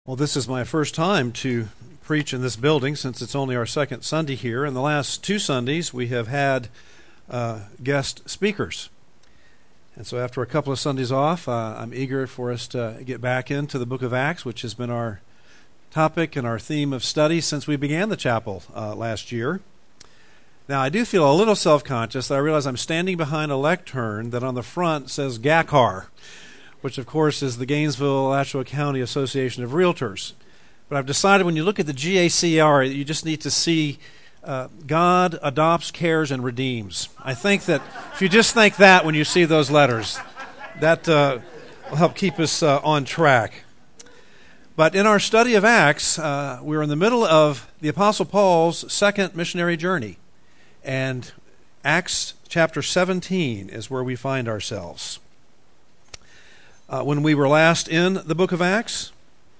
Well, this is my first time to preach in this building since it's only our second Sunday here. In the last two Sundays, we have had guest speakers. And so after a couple of Sundays off, I'm eager for us to get back into the book of Acts, which has been our topic and our theme of study since we began the chapel last year. Now, I do feel a little self-conscious that I realize I'm standing behind a lectern that on the front says GACAR, which of course is the Gainesville-Alachua County Association of Realtors. But I've decided when you look at the GACR, you just need to see God adopts, cares, and redeems. I think that if you just think that when you see those letters, that will help keep us on track. But in our study of Acts, we're in the middle of the Apostle Paul's second missionary journey. And Acts chapter 17 is where we find ourselves. When we were last in the book of Acts,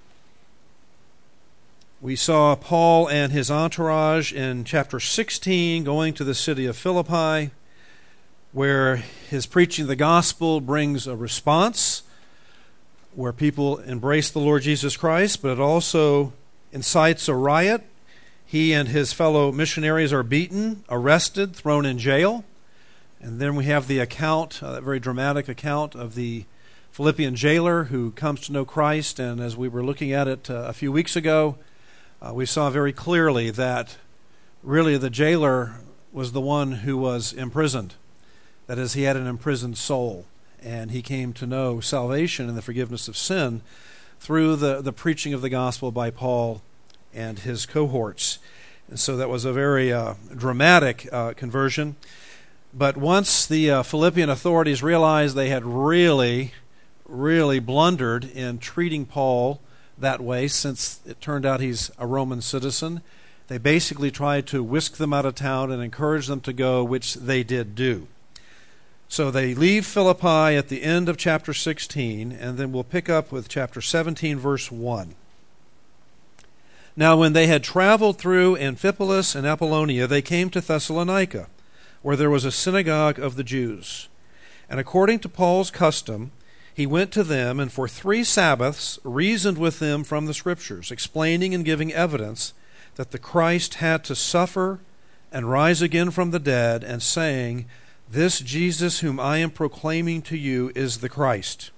we saw Paul and his entourage in chapter 16 going to the city of Philippi, where his preaching of the gospel brings a response, where people embrace the Lord Jesus Christ, but it also incites a riot. He and his fellow missionaries are beaten, arrested, thrown in jail. And then we have the account, that very dramatic account of the Philippian jailer who comes to know Christ. And as we were looking at it a few weeks ago, we saw very clearly that really the jailer was the one who was imprisoned. That is, he had an imprisoned soul. And he came to know salvation and the forgiveness of sin through the preaching of the gospel by Paul and his cohorts. And so that was a very dramatic conversion. But once the Philippian authorities realized they had really blundered in treating Paul that way, since it turned out he's a Roman citizen, they basically tried to whisk them out of town and encourage them to go, which they did do. So they leave Philippi at the end of chapter 16, and then we'll pick up with chapter 17, verse 1. Now when they had traveled through Amphipolis and Apollonia, they came to Thessalonica, where there was a synagogue of the Jews. And according to Paul's custom, he went to them and for 3 Sabbaths reasoned with them from the Scriptures, explaining and giving evidence that the Christ had to suffer and rise again from the dead, and saying, "This Jesus whom I am proclaiming to you is the Christ."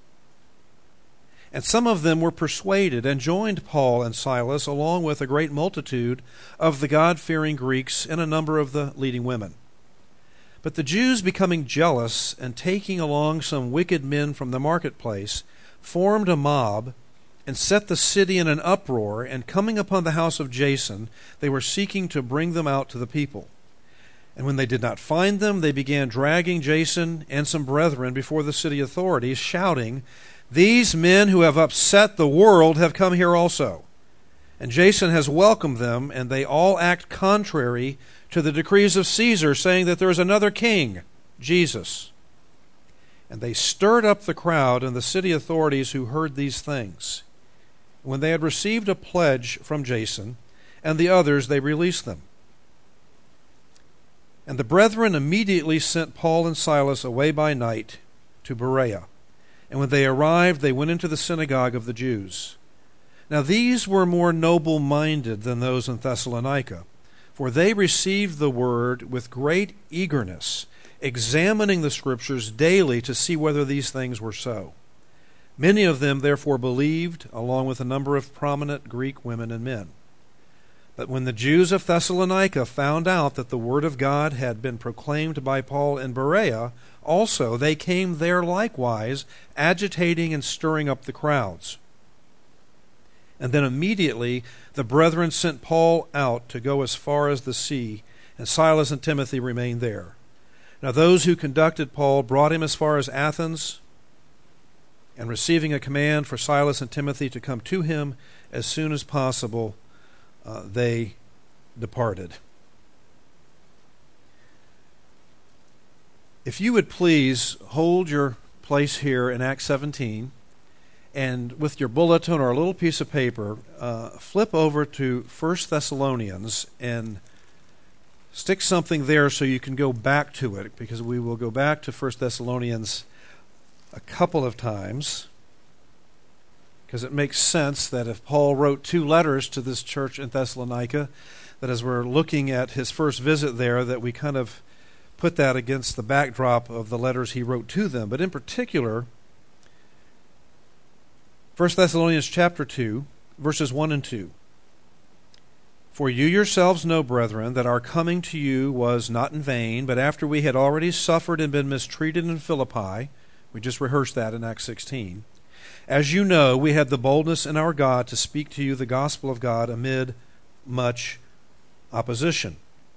And some of them were persuaded and joined Paul and Silas, along with a great multitude of the God-fearing Greeks and a number of the leading women. But the Jews, becoming jealous and taking along some wicked men from the marketplace, formed a mob and set the city in an uproar, and coming upon the house of Jason, they were seeking to bring them out to the people. And when they did not find them, they began dragging Jason and some brethren before the city authorities, shouting, "These men who have upset the world have come here also. And Jason has welcomed them, and they all act contrary to the decrees of Caesar, saying that there is another king, Jesus." And they stirred up the crowd and the city authorities who heard these things. When they had received a pledge from Jason and the others, they released them. And the brethren immediately sent Paul and Silas away by night to Berea. And when they arrived, they went into the synagogue of the Jews. Now these were more noble-minded than those in Thessalonica, for they received the word with great eagerness, examining the Scriptures daily to see whether these things were so. Many of them therefore believed, along with a number of prominent Greek women and men. But when the Jews of Thessalonica found out that the word of God had been proclaimed by Paul in Berea, also they came there likewise, agitating and stirring up the crowds. And then immediately the brethren sent Paul out to go as far as the sea, and Silas and Timothy remained there. Now those who conducted Paul brought him as far as Athens, and receiving a command for Silas and Timothy to come to him as soon as possible, they departed. If you would please hold your place here in Acts 17, and with your bulletin or a little piece of paper, flip over to 1 Thessalonians and stick something there so you can go back to it, because we will go back to 1 Thessalonians a couple of times. because it makes sense that if Paul wrote 2 letters to this church in Thessalonica, that as we're looking at his first visit there, that we kind of put that against the backdrop of the letters he wrote to them. But in particular, 1 Thessalonians chapter 2, verses 1 and 2. For you yourselves know, brethren, that our coming to you was not in vain, but after we had already suffered and been mistreated in Philippi, we just rehearsed that in Acts 16, as you know, we had the boldness in our God to speak to you the gospel of God amid much opposition.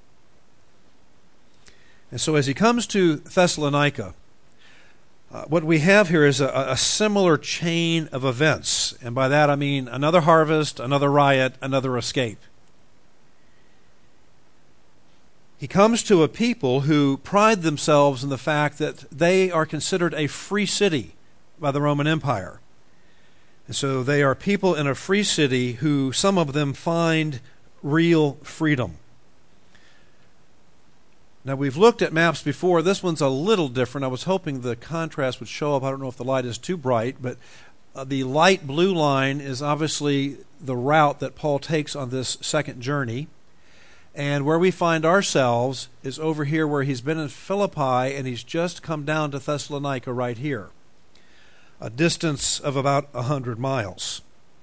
And so as he comes to Thessalonica, what we have here is a similar chain of events. And by that I mean another harvest, another riot, another escape. He comes to a people who pride themselves in the fact that they are considered a free city by the Roman Empire. And so they are people in a free city who, some of them, find real freedom. Now, we've looked at maps before. This one's a little different. I was hoping the contrast would show up. I don't know if the light is too bright, but the light blue line is obviously the route that Paul takes on this second journey. And where we find ourselves is over here where he's been in Philippi, and he's just come down to Thessalonica right here, a distance of about 100 miles.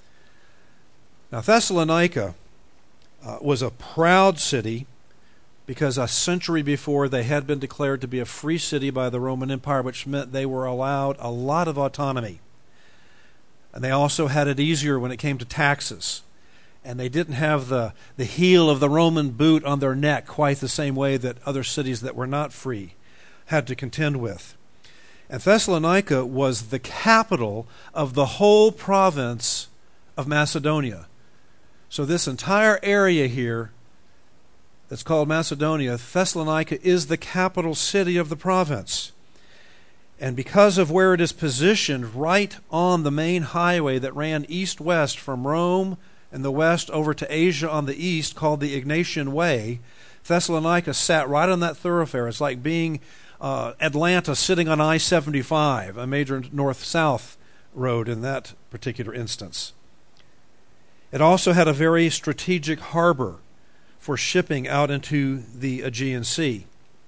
Now, Thessalonica was a proud city because a century before they had been declared to be a free city by the Roman Empire, which meant they were allowed a lot of autonomy. And they also had it easier when it came to taxes. And they didn't have the heel of the Roman boot on their neck quite the same way that other cities that were not free had to contend with. And Thessalonica was the capital of the whole province of Macedonia. So this entire area here that's called Macedonia, Thessalonica is the capital city of the province. And because of where it is positioned right on the main highway that ran east-west from Rome in the west over to Asia on the east, called the Egnatian Way, Thessalonica sat right on that thoroughfare. It's like being Atlanta sitting on I-75, a major north-south road in that particular instance. It also had a very strategic harbor for shipping out into the Aegean Sea.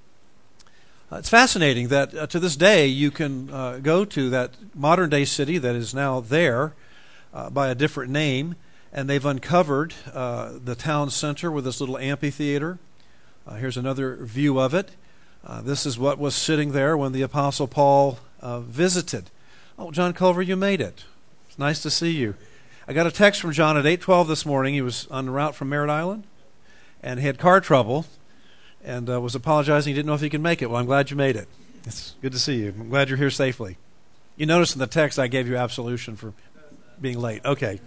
It's fascinating that to this day you can go to that modern-day city that is now there by a different name, and they've uncovered the town center with this little amphitheater. Here's another view of it. This is what was sitting there when the Apostle Paul visited. Oh, John Culver, you made it. It's nice to see you. I got a text from John at 8:12 this morning. He was en route from Merritt Island, and he had car trouble, and was apologizing. He didn't know if he could make it. Well, I'm glad you made it. It's good to see you. I'm glad you're here safely. You notice in the text I gave you absolution for being late. Okay.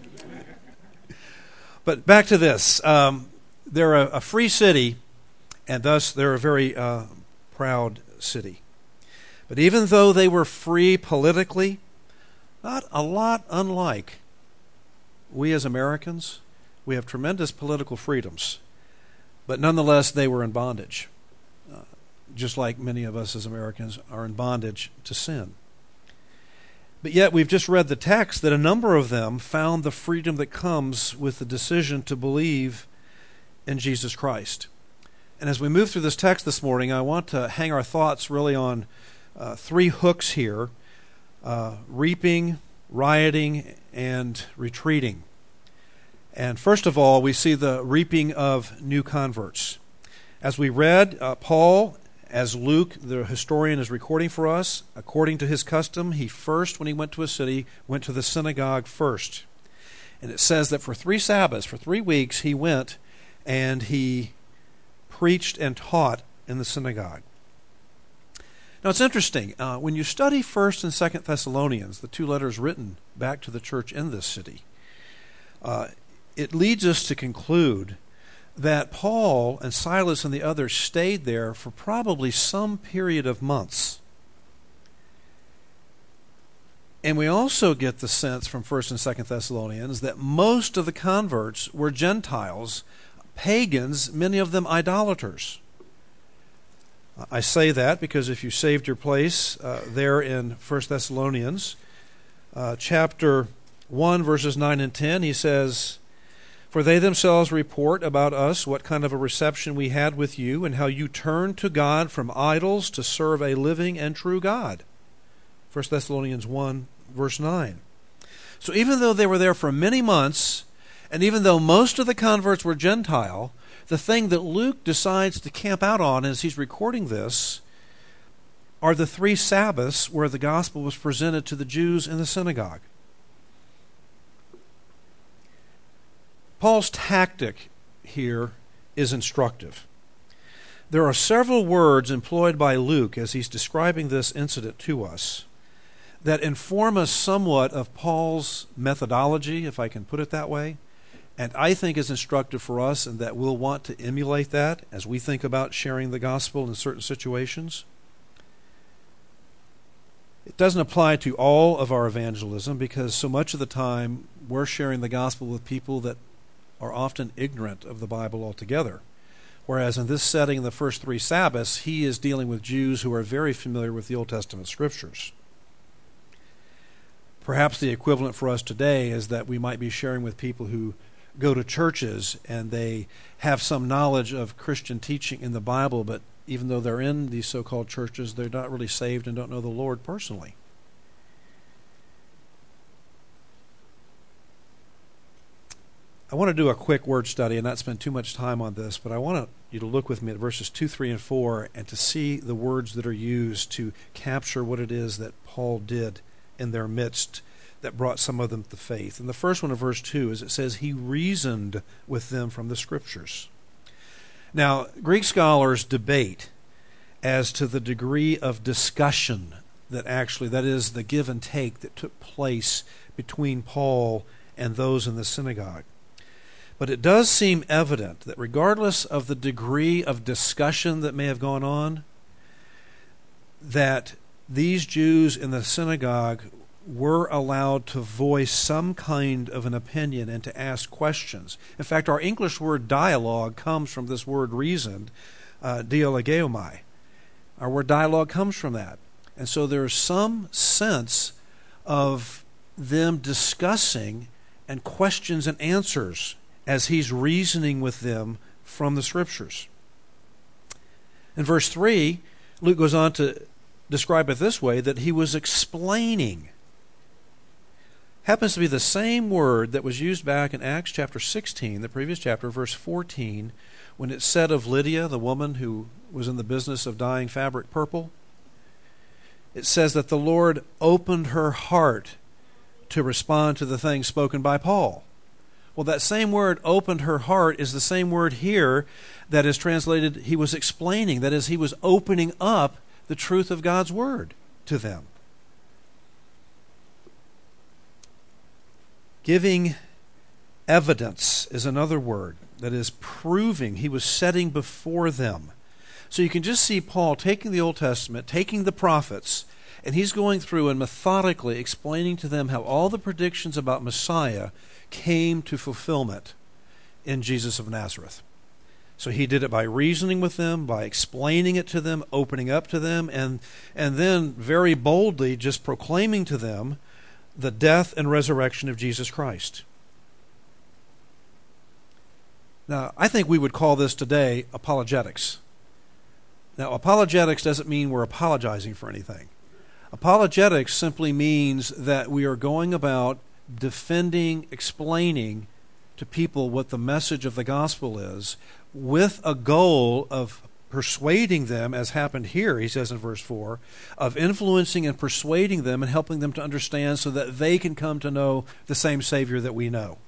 But back to this. They're a free city, and thus they're a very proud city. But even though they were free politically, not a lot unlike we as Americans, we have tremendous political freedoms. But nonetheless, they were in bondage, just like many of us as Americans are in bondage to sin. But yet we've just read the text that a number of them found the freedom that comes with the decision to believe in Jesus Christ. And as we move through this text this morning, I want to hang our thoughts really on 3 hooks here: reaping, rioting, and retreating. And first of all, we see the reaping of new converts. As we read, Paul, as Luke, the historian, is recording for us, according to his custom, he first, when he went to a city, went to the synagogue first. And it says that for 3 Sabbaths, for 3 weeks, he went and he preached and taught in the synagogue. Now it's interesting, when you study 1st and 2nd Thessalonians, the 2 letters written back to the church in this city, it leads us to conclude that Paul and Silas and the others stayed there for probably some period of months. And we also get the sense from 1st and 2nd Thessalonians that most of the converts were Gentiles, pagans, many of them idolaters. I say that because if you saved your place there in 1 Thessalonians chapter 1, verses 9 and 10, he says, "For they themselves report about us what kind of a reception we had with you, and how you turned to God from idols to serve a living and true God." 1 Thessalonians 1, verse 9. So even though they were there for many months, and even though most of the converts were Gentile, the thing that Luke decides to camp out on as he's recording this are the 3 Sabbaths where the gospel was presented to the Jews in the synagogue. Paul's tactic here is instructive. There are several words employed by Luke as he's describing this incident to us that inform us somewhat of Paul's methodology, if I can put it that way, and I think is instructive for us, and that we'll want to emulate that as we think about sharing the gospel in certain situations. It doesn't apply to all of our evangelism, because so much of the time we're sharing the gospel with people that are often ignorant of the Bible altogether. Whereas in this setting, the first 3 Sabbaths, he is dealing with Jews who are very familiar with the Old Testament Scriptures. Perhaps the equivalent for us today is that we might be sharing with people who go to churches and they have some knowledge of Christian teaching in the Bible, but even though they're in these so-called churches, they're not really saved and don't know the Lord personally. I want to do a quick word study and not spend too much time on this, but I want you to look with me at verses 2, 3, and 4 and to see the words that are used to capture what it is that Paul did in their midst that brought some of them to faith. And the first one of verse 2 is it says, he reasoned with them from the Scriptures. Now, Greek scholars debate as to the degree of discussion that is the give and take that took place between Paul and those in the synagogue. But it does seem evident that regardless of the degree of discussion that may have gone on, that these Jews in the synagogue were allowed to voice some kind of an opinion and to ask questions. In fact, our English word dialogue comes from this word reasoned, dialogeomai. Our word dialogue comes from that. And so there's some sense of them discussing and questions and answers as he's reasoning with them from the Scriptures. In verse 3, Luke goes on to describe it this way, that he was explaining. Happens to be the same word that was used back in Acts chapter 16, the previous chapter, verse 14, when it said of Lydia, the woman who was in the business of dyeing fabric purple. It says that the Lord opened her heart to respond to the things spoken by Paul. Well, that same word, opened her heart, is the same word here that is translated, he was explaining. That is, he was opening up the truth of God's Word to them. Giving evidence is another word, that is proving. He was setting before them. So you can just see Paul taking the Old Testament, taking the prophets, and he's going through and methodically explaining to them how all the predictions about Messiah came to fulfillment in Jesus of Nazareth. So he did it by reasoning with them, by explaining it to them, opening up to them, and then very boldly just proclaiming to them the death and resurrection of Jesus Christ. Now, I think we would call this today apologetics. Now, apologetics doesn't mean we're apologizing for anything. Apologetics simply means that we are going about defending, explaining to people what the message of the gospel is, with a goal of persuading them, as happened here, he says in verse 4, of influencing and persuading them and helping them to understand so that they can come to know the same Savior that we know.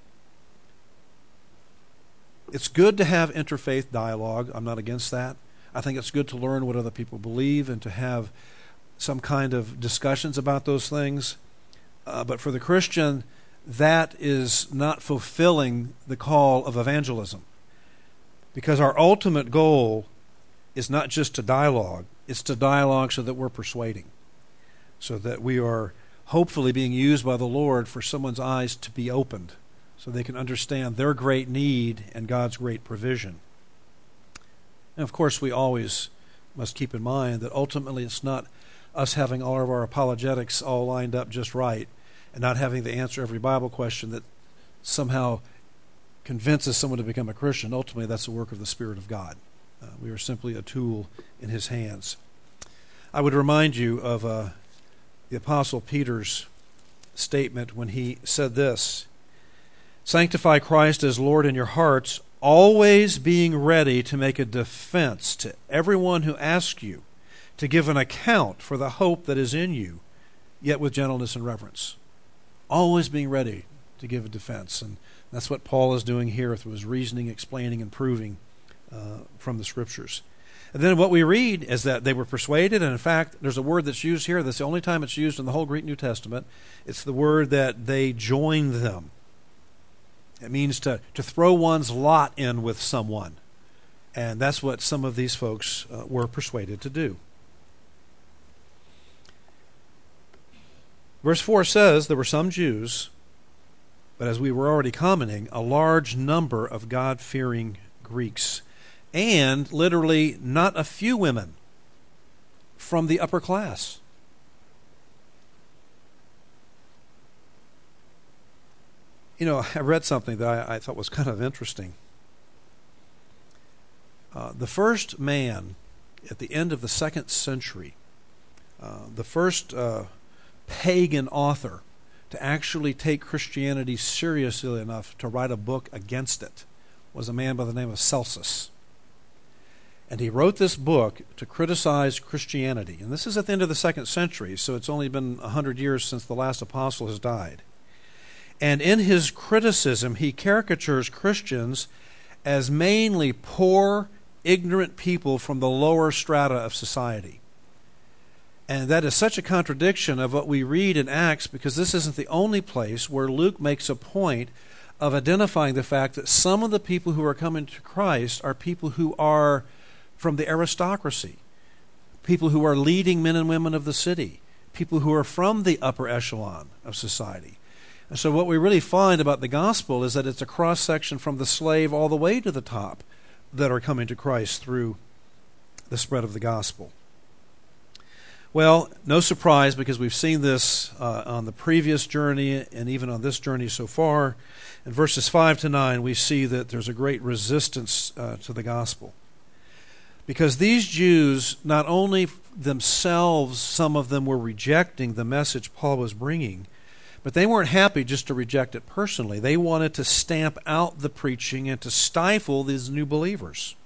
It's good to have interfaith dialogue. I'm not against that. I think it's good to learn what other people believe and to have some kind of discussions about those things. But for the Christian, that is not fulfilling the call of evangelism. Because our ultimate goal is not just to dialogue, it's to dialogue so that we're persuading, so that we are hopefully being used by the Lord for someone's eyes to be opened, so they can understand their great need and God's great provision. And of course, we always must keep in mind that ultimately it's not us having all of our apologetics all lined up just right, and not having to answer every Bible question that somehow convinces someone to become a Christian. Ultimately, that's the work of the Spirit of God. We are simply a tool in His hands. I would remind you of the Apostle Peter's statement when he said this: "Sanctify Christ as Lord in your hearts, always being ready to make a defense to everyone who asks you to give an account for the hope that is in you, yet with gentleness and reverence." Always being ready to give a defense. And that's what Paul is doing here through his reasoning, explaining, and proving from the Scriptures. And then what we read is that they were persuaded, and in fact, there's a word that's used here that's the only time it's used in the whole Greek New Testament. It's the word that they joined them. It means to throw one's lot in with someone. And that's what some of these folks were persuaded to do. Verse 4 says there were some Jews, but as we were already commenting, a large number of God-fearing Greeks, and literally not a few women from the upper class. You know, I read something that I thought was kind of interesting. The first man at the end of the 2nd century, the first pagan author to actually take Christianity seriously enough to write a book against it, was a man by the name of Celsus. And he wrote this book to criticize Christianity. And this is at the end of the 2nd century, so it's only been 100 years since the last apostle has died. And in his criticism, he caricatures Christians as mainly poor, ignorant people from the lower strata of society. And that is such a contradiction of what we read in Acts, because this isn't the only place where Luke makes a point of identifying the fact that some of the people who are coming to Christ are people who are from the aristocracy, people who are leading men and women of the city, people who are from the upper echelon of society. And so what we really find about the gospel is that it's a cross-section from the slave all the way to the top that are coming to Christ through the spread of the gospel. Well, no surprise, because we've seen this on the previous journey and even on this journey so far. In verses 5 to 9, we see that there's a great resistance to the gospel. Because these Jews, not only themselves, some of them were rejecting the message Paul was bringing, but they weren't happy just to reject it personally. They wanted to stamp out the preaching and to stifle these new believers.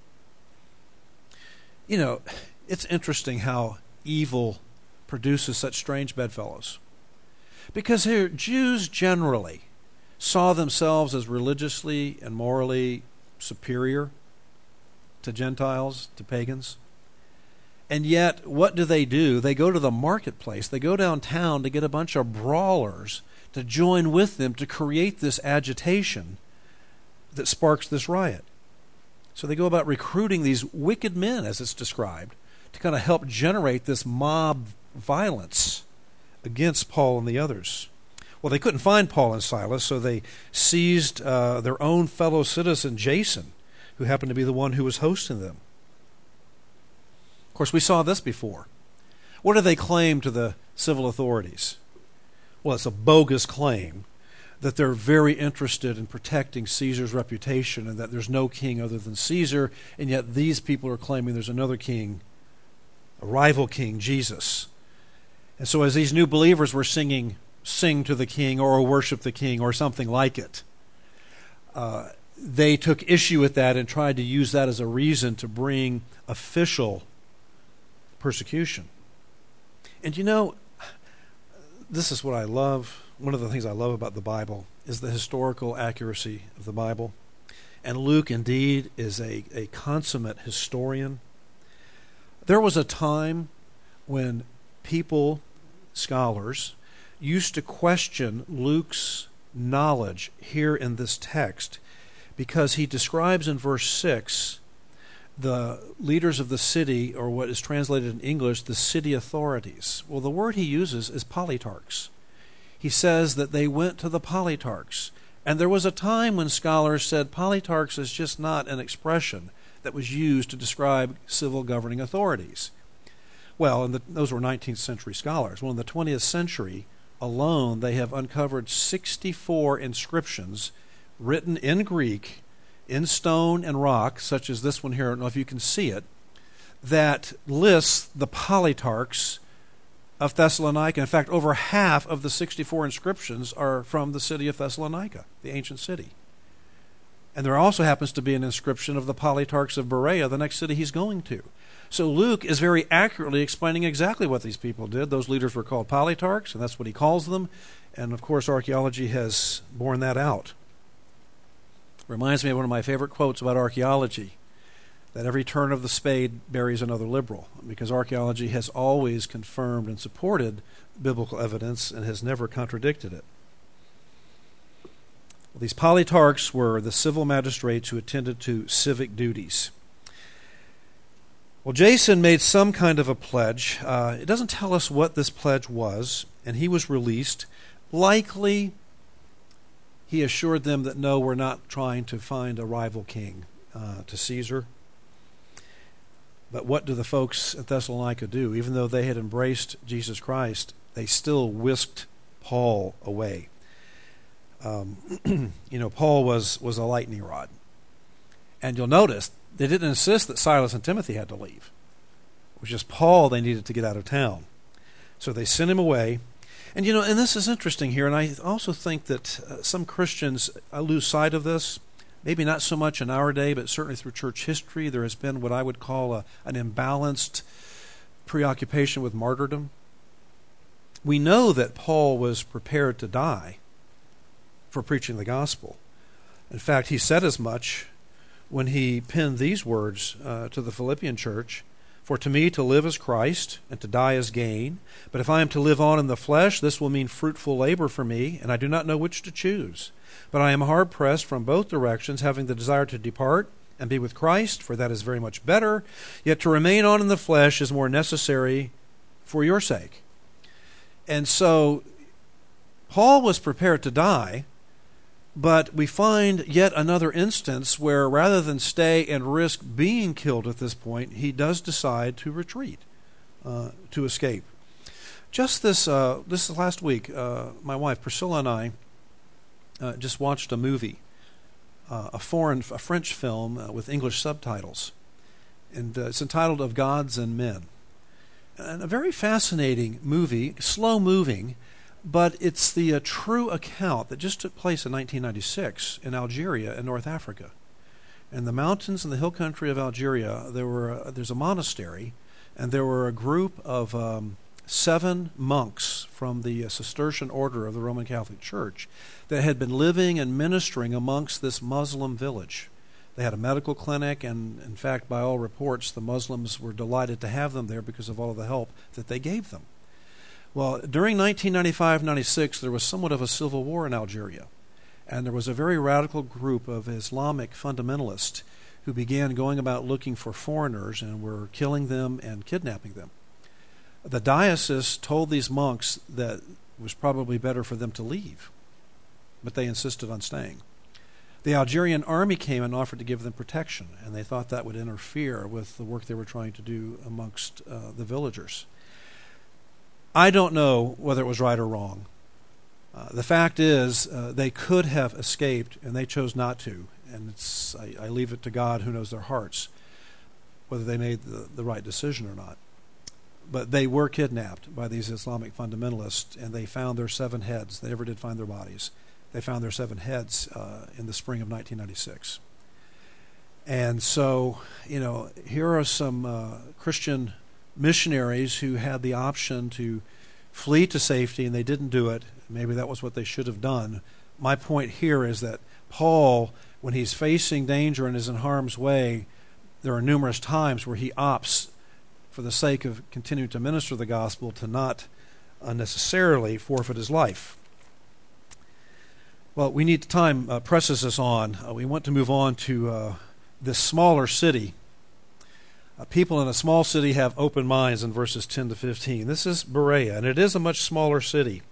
You know, it's interesting how evil produces such strange bedfellows. Because here, Jews generally saw themselves as religiously and morally superior to Gentiles, to pagans. And yet, what do? They go to the marketplace. They go downtown to get a bunch of brawlers to join with them to create this agitation that sparks this riot. So they go about recruiting these wicked men, as it's described, to kind of help generate this mob violence against Paul and the others. Well, they couldn't find Paul and Silas, so they seized their own fellow citizen, Jason, who happened to be the one who was hosting them. Of course, we saw this before. What do they claim to the civil authorities? Well, it's a bogus claim that they're very interested in protecting Caesar's reputation and that there's no king other than Caesar, and yet these people are claiming there's another king, a rival king, Jesus. And so as these new believers were singing, "Sing to the King," or "Worship the King," or something like it, they took issue with that and tried to use that as a reason to bring official persecution. And you know, this is what I love. One of the things I love about the Bible is the historical accuracy of the Bible. And Luke, indeed, is a consummate historian. There was a time when people, scholars, used to question Luke's knowledge here in this text because he describes in verse 6 the leaders of the city, or what is translated in English, the city authorities. Well, the word he uses is politarchs. He says that they went to the politarchs. And there was a time when scholars said politarchs is just not an expression that was used to describe civil governing authorities. Well, those were 19th century scholars. Well, in the 20th century, alone, they have uncovered 64 inscriptions written in Greek, in stone and rock, such as this one here. I don't know if you can see it, that lists the polytarchs of Thessalonica. In fact, over half of the 64 inscriptions are from the city of Thessalonica, the ancient city. And there also happens to be an inscription of the polytarchs of Berea, the next city he's going to. So Luke is very accurately explaining exactly what these people did. Those leaders were called polytarchs, and that's what he calls them. And of course, archaeology has borne that out. Reminds me of one of my favorite quotes about archaeology, that every turn of the spade buries another liberal, because archaeology has always confirmed and supported biblical evidence and has never contradicted it. Well, these polytarchs were the civil magistrates who attended to civic duties. Well, Jason made some kind of a pledge. It doesn't tell us what this pledge was, and he was released. Likely, he assured them that no, we're not trying to find a rival king to Caesar. But what do the folks at Thessalonica do? Even though they had embraced Jesus Christ, they still whisked Paul away. Paul was a lightning rod. And you'll notice they didn't insist that Silas and Timothy had to leave. It was just Paul they needed to get out of town. So they sent him away. And and this is interesting here, and I also think that some Christians lose sight of this. Maybe not so much in our day, but certainly through church history, there has been what I would call an imbalanced preoccupation with martyrdom. We know that Paul was prepared to die for preaching the gospel. In fact, he said as much when he penned these words to the Philippian church, "For to me to live is Christ, and to die is gain. But if I am to live on in the flesh, this will mean fruitful labor for me, and I do not know which to choose. But I am hard-pressed from both directions, having the desire to depart and be with Christ, for that is very much better. Yet to remain on in the flesh is more necessary for your sake." And so Paul was prepared to die, but we find yet another instance where rather than stay and risk being killed at this point, he does decide to retreat, to escape. Just this last week, my wife Priscilla and I just watched a movie, a French film with English subtitles, and it's entitled "Of Gods and Men." And a very fascinating movie, slow-moving, but it's the true account that just took place in 1996 in Algeria in North Africa. In the mountains and the hill country of Algeria, there's a monastery, and there were a group of 7 monks from the Cistercian order of the Roman Catholic Church that had been living and ministering amongst this Muslim village. They had a medical clinic, and in fact, by all reports, the Muslims were delighted to have them there because of all of the help that they gave them. Well, during 1995-96, there was somewhat of a civil war in Algeria, and there was a very radical group of Islamic fundamentalists who began going about looking for foreigners and were killing them and kidnapping them. The diocese told these monks that it was probably better for them to leave, but they insisted on staying. The Algerian army came and offered to give them protection, and they thought that would interfere with the work they were trying to do amongst the villagers. I don't know whether it was right or wrong. The fact is, they could have escaped, and they chose not to. And I leave it to God, who knows their hearts, whether they made the right decision or not. But they were kidnapped by these Islamic fundamentalists, and they found their 7 heads. They never did find their bodies. They found their 7 heads in the spring of 1996. And so, here are some Christian missionaries who had the option to flee to safety, and they didn't do it. Maybe that was what they should have done. My point here is that Paul, when he's facing danger and is in harm's way, there are numerous times where he opts, for the sake of continuing to minister the gospel, to not unnecessarily forfeit his life. Well, we need time presses us on. We want to move on to this smaller city. People in a small city have open minds in verses 10 to 15. This is Berea, and it is a much smaller city.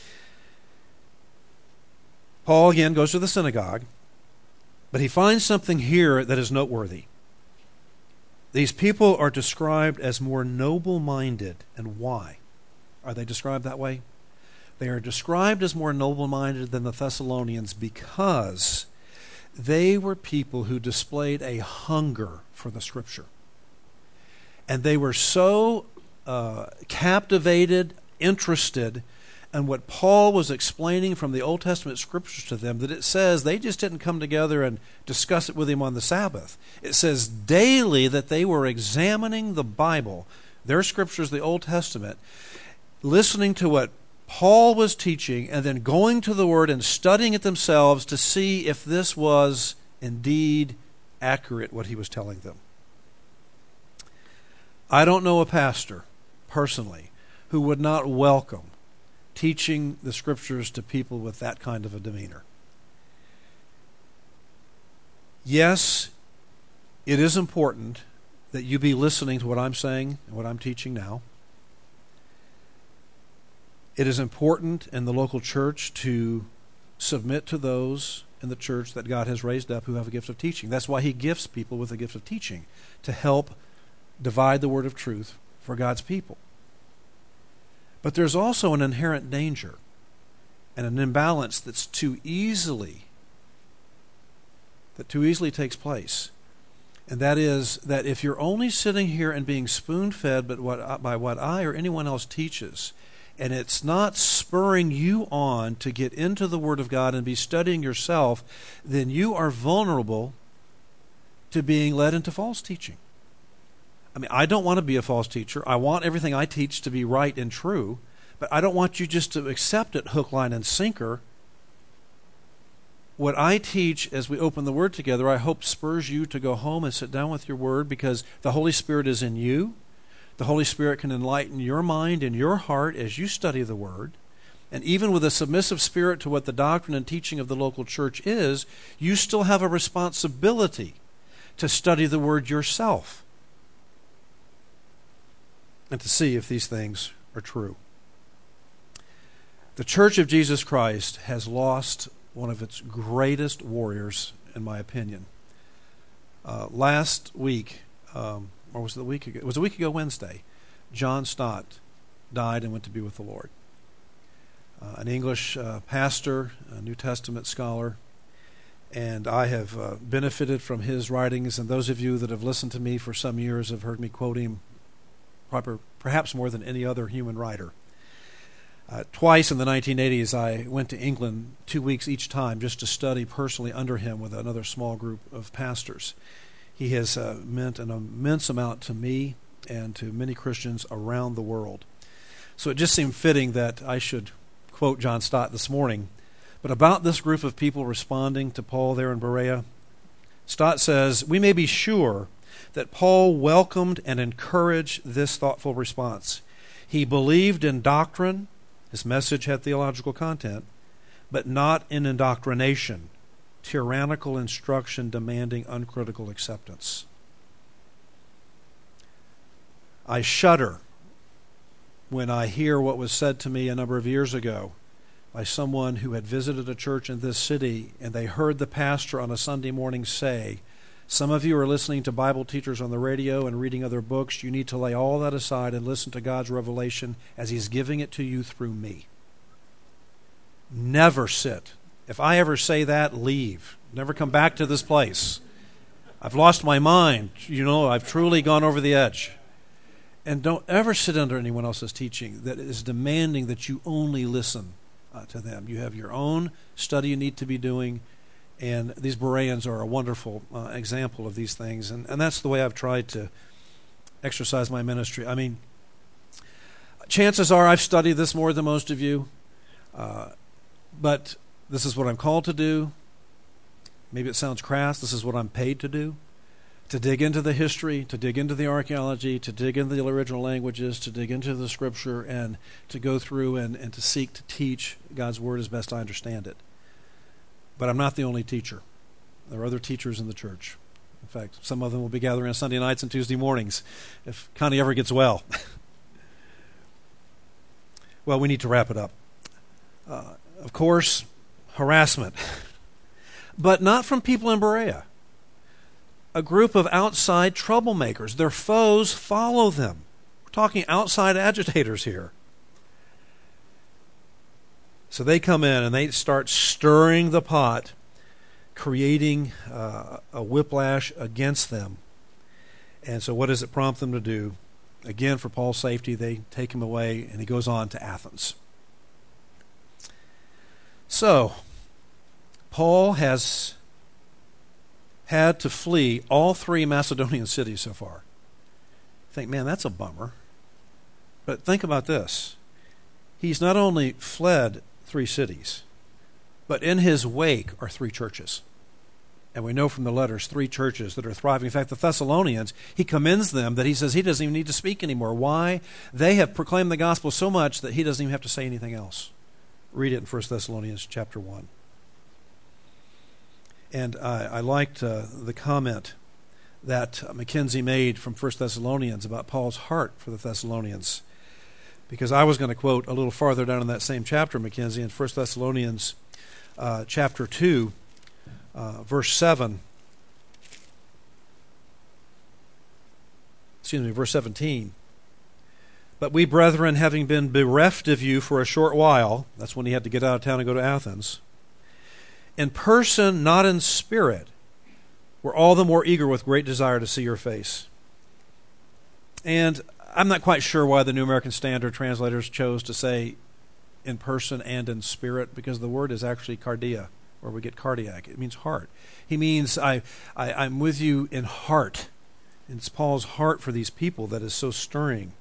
Paul again goes to the synagogue, but he finds something here that is noteworthy. These people are described as more noble-minded. And why are they described that way? They are described as more noble-minded than the Thessalonians because they were people who displayed a hunger for the Scripture. And they were so captivated, interested in what Paul was explaining from the Old Testament Scriptures to them that it says they just didn't come together and discuss it with him on the Sabbath. It says daily that they were examining the Bible, their Scriptures, the Old Testament, listening to what Paul was teaching, and then going to the Word and studying it themselves to see if this was indeed accurate, what he was telling them. I don't know a pastor, personally, who would not welcome teaching the Scriptures to people with that kind of a demeanor. Yes, it is important that you be listening to what I'm saying and what I'm teaching now. It is important in the local church to submit to those in the church that God has raised up who have a gift of teaching. That's why he gifts people with a gift of teaching, to help divide the word of truth for God's people. But there's also an inherent danger and an imbalance that too easily takes place. And that is that if you're only sitting here and being spoon-fed by what I or anyone else teaches, and it's not spurring you on to get into the Word of God and be studying yourself, then you are vulnerable to being led into false teaching. I mean, I don't want to be a false teacher. I want everything I teach to be right and true, but I don't want you just to accept it hook, line, and sinker. What I teach as we open the Word together, I hope spurs you to go home and sit down with your Word, because the Holy Spirit is in you. The Holy Spirit can enlighten your mind and your heart as you study the Word. And even with a submissive spirit to what the doctrine and teaching of the local church is, you still have a responsibility to study the Word yourself and to see if these things are true. The Church of Jesus Christ has lost one of its greatest warriors, in my opinion. Last week, or was it a week ago? It was a week ago Wednesday. John Stott died and went to be with the Lord. An English pastor, a New Testament scholar, and I have benefited from his writings, and those of you that have listened to me for some years have heard me quote him perhaps more than any other human writer. Twice in the 1980s, I went to England 2 weeks each time just to study personally under him with another small group of pastors. He has meant an immense amount to me and to many Christians around the world. So it just seemed fitting that I should quote John Stott this morning. But about this group of people responding to Paul there in Berea, Stott says, "We may be sure that Paul welcomed and encouraged this thoughtful response. He believed in doctrine. His message had theological content, but not in indoctrination, tyrannical instruction demanding uncritical acceptance." I shudder when I hear what was said to me a number of years ago by someone who had visited a church in this city, and they heard the pastor on a Sunday morning say, "Some of you are listening to Bible teachers on the radio and reading other books. You need to lay all that aside and listen to God's revelation as He's giving it to you through me." Never sit. If I ever say that, leave. Never come back to this place. I've lost my mind. I've truly gone over the edge. And don't ever sit under anyone else's teaching that is demanding that you only listen to them. You have your own study you need to be doing, and these Bereans are a wonderful example of these things. And that's the way I've tried to exercise my ministry. I mean, chances are I've studied this more than most of you, but this is what I'm called to do. Maybe it sounds crass. This is what I'm paid to do. To dig into the history, to dig into the archaeology, to dig into the original languages, to dig into the Scripture, and to go through and to seek to teach God's Word as best I understand it. But I'm not the only teacher. There are other teachers in the church. In fact, some of them will be gathering on Sunday nights and Tuesday mornings if Connie ever gets well. Well, we need to wrap it up. Of course, harassment. But not from people in Berea. A group of outside troublemakers. Their foes follow them. We're talking outside agitators here. So they come in and they start stirring the pot, creating a whiplash against them. And so what does it prompt them to do? Again, for Paul's safety, they take him away, and he goes on to Athens. So, Paul has had to flee all 3 Macedonian cities so far. Think, man, that's a bummer. But think about this. He's not only fled 3 cities, but in his wake are 3 churches. And we know from the letters 3 churches that are thriving. In fact, the Thessalonians, he commends them that he says he doesn't even need to speak anymore. Why? They have proclaimed the gospel so much that he doesn't even have to say anything else. Read it in 1 Thessalonians chapter 1. And I liked the comment that Mackenzie made from 1 Thessalonians about Paul's heart for the Thessalonians. Because I was going to quote a little farther down in that same chapter, Mackenzie, in 1 Thessalonians chapter 2, verse 7. Verse 17. But we, brethren, having been bereft of you for a short while, that's when he had to get out of town and go to Athens, in person, not in spirit, we're all the more eager with great desire to see your face. And I'm not quite sure why the New American Standard translators chose to say in person and in spirit, because the word is actually cardia, where we get cardiac. It means heart. He means I'm with you in heart. And it's Paul's heart for these people that is so stirring.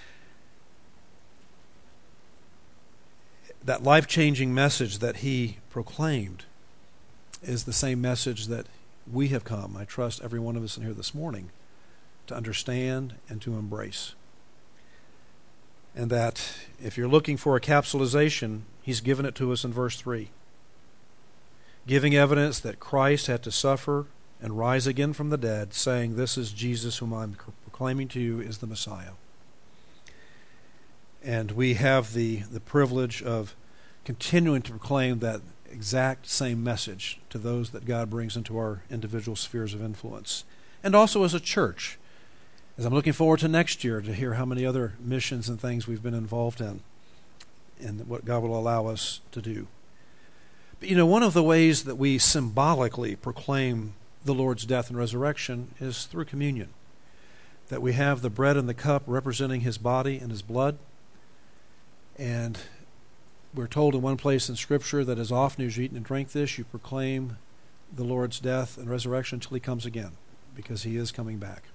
That life-changing message that he proclaimed is the same message that we have come, I trust every one of us in here this morning, to understand and to embrace. And that if you're looking for a capsulization, he's given it to us in verse 3. Giving evidence that Christ had to suffer and rise again from the dead, saying, this is Jesus whom I'm proclaiming to you is the Messiah. And we have the privilege of continuing to proclaim that exact same message to those that God brings into our individual spheres of influence. And also as a church, as I'm looking forward to next year to hear how many other missions and things we've been involved in and what God will allow us to do. But one of the ways that we symbolically proclaim the Lord's death and resurrection is through communion. That we have the bread and the cup representing his body and his blood. And we're told in one place in Scripture that as often as you eat and drink this, you proclaim the Lord's death and resurrection until he comes again, because he is coming back.